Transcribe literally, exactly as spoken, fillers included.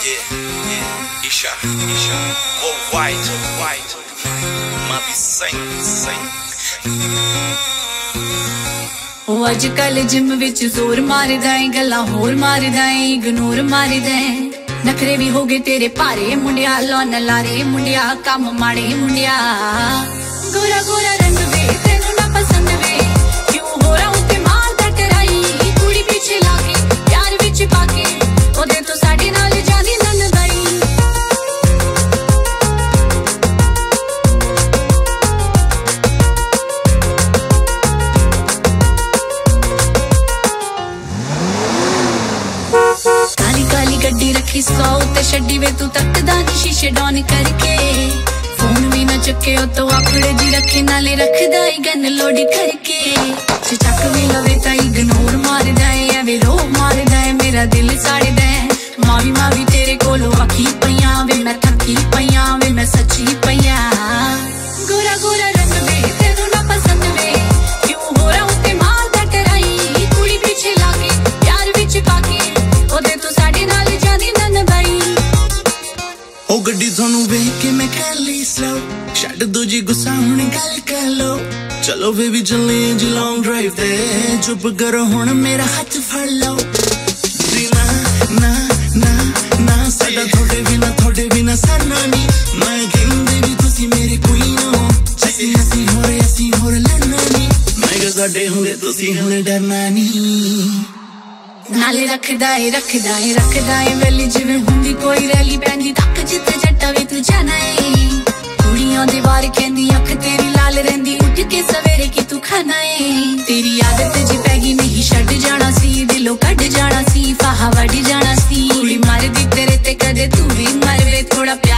Yeah, yeah, Isha, Isha, oh white, white, Mavi sing, sing. ਉਹ ਅੱਜ ਕੱਲ gym ਵਿੱਚ ਜ਼ੋਰ ਮਾਰਦਾ ਏ ਗੱਲਾਂ ਹੋਰ ਮਾਰਦਾ ਏ ਇਗਨੋਰ ਮਾਰਦਾ ਏ ਨਖਰੇ ਵੀ ਹੋ ਗਏ ਤੇਰੇ ਭਾਰੇ ਮੁੰਡਿਆ ਲੋਨ ਲਾਰੇ ਮੁੰਡਿਆ ਕੰਮ ਮਾੜੇ ਮੁੰਡਿਆ ਗੋਰਾ ਗੋਰਾ ਰੰਗ ਵੇ ਤੈਨੂੰ ਨਾ ਪਸੰਦ ਵੇ ਕਿਉਂ ਹੋਰਾਂ ਉੱਤੇ ਮਾਰਦਾ ਟਰਾਈ ਕੁੜੀ ਪਿੱਛੇ ਲਾ ਕੇ ਪਿਆਰ ਵਿੱਚ ਪਾ ਕੇ ਉਹਦੇ ਤੋਂ ਸਾਡੇ ਨਾਲ ਜਾਂਦੀ ਨੰਦਾਈ गड्डी रखी सौ ते छड्डी वे तू तकदा नी शीशे डॉन करके फोन भी ना चुके हो तो आकड़े जी रखे नाले रखदा ही गन लोड करके चक भी लवे ता इग्नोर मारदा है एवे रो मारदा है मेरा दिल साड़दा है मावी मावी तेरे कोलों आखी पईयां वे मैं थकी पईयां वे मैं सच्ची पईयां गोरा गोरा रंग वे तेनू ना पसंद वे क्यों होरा उत्ते मारदा टराई कुड़ी पीछे लाके प्यार विच पाके ओदे तो साडे नाल ਉਹ ਗੱਡੀ ਤੁਹਾਨੂੰ ਵੇਖ ਕੇ ਮੈਂ ਕਰ ਲਈ ਸਲੋ ਛੱਡ ਦੋ ਜੀ ਗੁੱਸਾ ਹੁਣ ਗੱਲ ਕਰ ਲੋ ਚਲੋ ਬੇਬੀ ਚੱਲੇ ਜੀ ਲੌਂਗ ਡਰਾਈਵ ਤੇ ਚੁੱਪ ਕਰੋ ਹੁਣ ਮੇਰਾ ਹੱਥ ਫੜ ਲਓ ਜੀ ਨਾ ਨਾ ਨਾ ਨਾ ਸਾਡਾ ਤੁਹਾਡੇ ਬਿਨਾ ਤੁਹਾਡੇ ਬਿਨਾ ਸਰਨਾ ਨਹੀਂ ਮੈਂ ਕਹਿੰਦੀ ਵੀ ਤੁਸੀਂ ਮੇਰੇ ਕੋਈ ਨਾ ਅਸੀਂ ਅਸੀਂ ਹੋਰ ਅਸੀਂ ਹੋਰ ਲੜਨਾ ਨਹੀਂ ਮੈਂ ਕਿ ਸਾਡੇ ਹੁੰਦੇ ਤੁਸੀਂ ਹੁਣ ਡਰਨਾ ਨਹੀਂ ਨਾਲੇ ਰੱਖਦਾ ਏ ਰੱਖਦਾ ਏ ਰੱਖਦਾ ਏ ਵੇਲੀ ਜਿਵੇਂ ਹੁੰਦੀ ਕੋਈ ਰੈਲੀ ਪੈਂਦੀ ਤੱਕ ਜਿੱਥੇ ਜੱਟਾ ਵੀ ਤੂੰ ਜਾਣਾ ਏ ਕੁੜੀਆਂ ਦੇ ਵਾਰ ਕਹਿੰਦੀ ਅੱਖ ਤੇਰੀ ਲਾਲ ਰਹਿੰਦੀ ਉੱਠ ਕੇ ਸਵੇਰੇ ਕੀ ਤੂੰ ਖਾਣਾ ਏ ਤੇਰੀ ਆਦਤ ਜੀ ਪੈ ਗਈ ਨਹੀਂ ਛੱਡ ਜਾਣਾ ਸੀ ਦਿਲੋਂ ਕੱਢ ਜਾਣਾ ਸੀ ਫਾਹਾ ਵੱਢ ਜਾਣਾ ਸੀ ਕੁੜੀ ਮਰਦੀ ਤੇਰੇ ਤੇ ਕਦੇ ਤੂੰ ਵੀ ਮਰਵੇ ਥੋੜਾ